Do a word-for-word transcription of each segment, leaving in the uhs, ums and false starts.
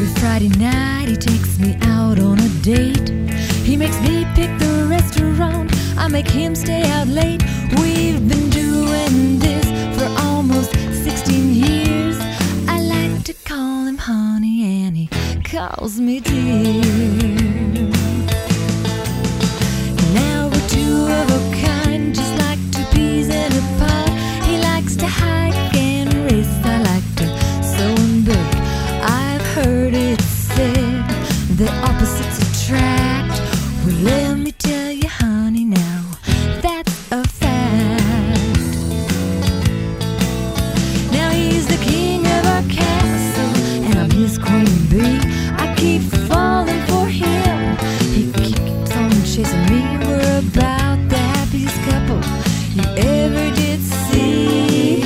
Every Friday night he takes me out on a date. He makes me pick the restaurant, I make him stay out late. We've been doing this for almost sixteen years. I like to call him honey and he calls me dear. Now we're two of a kind, just like two peas in a pod. He likes to hike and race, I like to sew and bake. I've heard it said that opposites attract. Well, let me tell you, honey, now that's a fact. Now he's the king of our castle and I'm his queen bee. I keep falling for him, he keeps on chasing me. We're about the happiest couple you ever did see,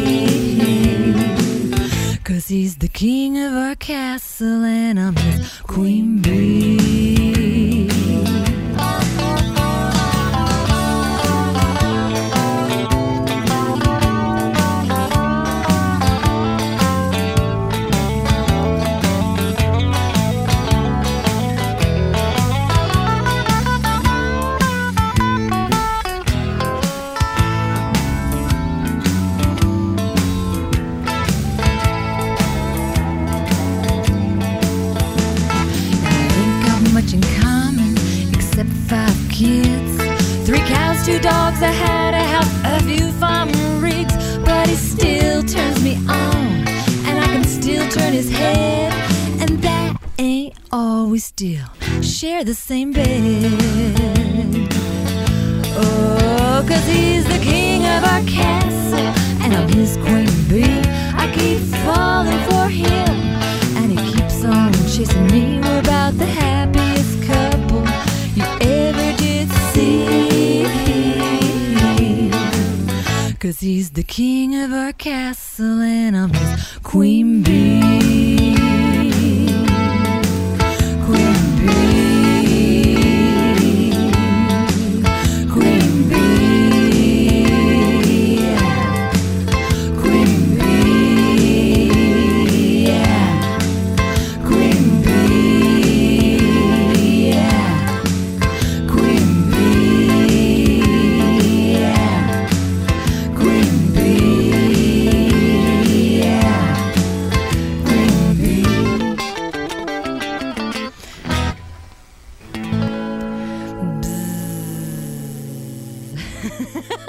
'cause he's the king of our castle and I'm his queen bee. Much in common except five kids, three cows, two dogs, I had a house, a few farm rigs. But he still turns me on and I can still turn his head, and that ain't all, we still share the same bed. Oh, 'cause he's the king of our castle and I'm his queen bee. I keep falling for him and he keeps on chasing me. We're about the happiest couple you ever did see, 'cause he's the king of our castle and I'm his queen bee. Queen bee, queen bee, queen bee, yeah. Queen bee, yeah. Queen bee, yeah. Queen bee, yeah. Queen bee. Bzzz.